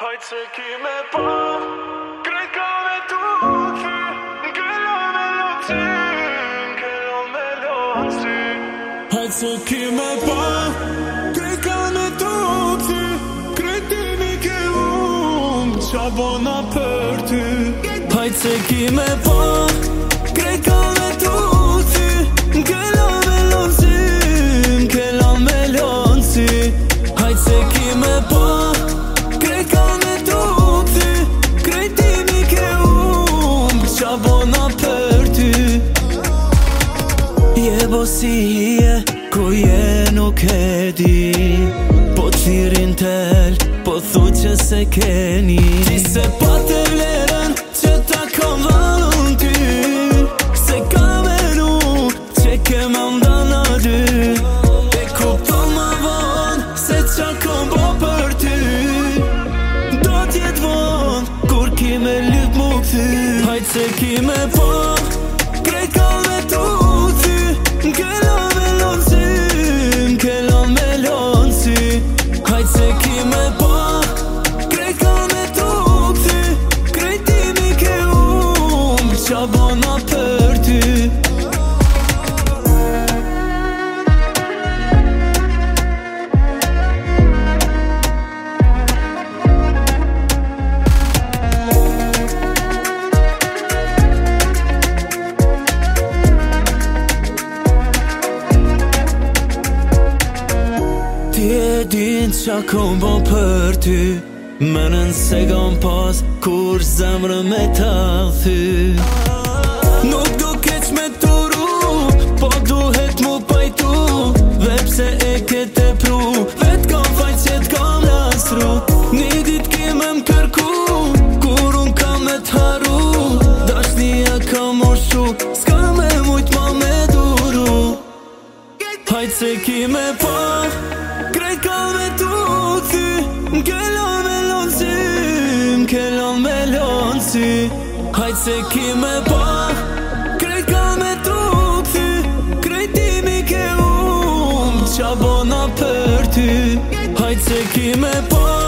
Hajt se ki me pa krejt ka me tuki N'kello me lotin, n'kello me lotin Hajt se ki me pa krejt ka me tuki Krejt dimi ke qa bona për ty Hajt se ki me pa krejt ka me tuki N'kello me lotin, n'kello me lotin Hajt se ki me pa Po si je, ku je nuk e di Po t'lirin tel, po thu që se keni Ti se pa të vlerën që ta kom dhanun ty Se ka menu që ke më mdana dy E kupton ma von se qa kom bo për ty Do t'jet von kur ki me lyp mu këthy Hajt se ki me po krejt ka me tu N'kello me lonësi, n'kello me lonësi Hajt se ki me pa krejt ka me tukëthi Krejt timi ke qa bona për ty Ti e din qa kom bo për ty Menën se kom pas kur zemrë me ta thy Nuk du keq me turu, po duhet mu pajtu Dhe pse e kete pru, vet kom fajt që t'kom lastru Një dit kime m'kërku, kur unë kam me t'haru Dashnia kam ushu, s'ka me mujt ma me duru Hajt se ki me pa krejt ka me tukëthi N'kello me lonësi, n'kello me lonësi Hajt se ki me pa krejt ka me tukëthi Krejt timi ke qa bona për ty Hajt se ki me pa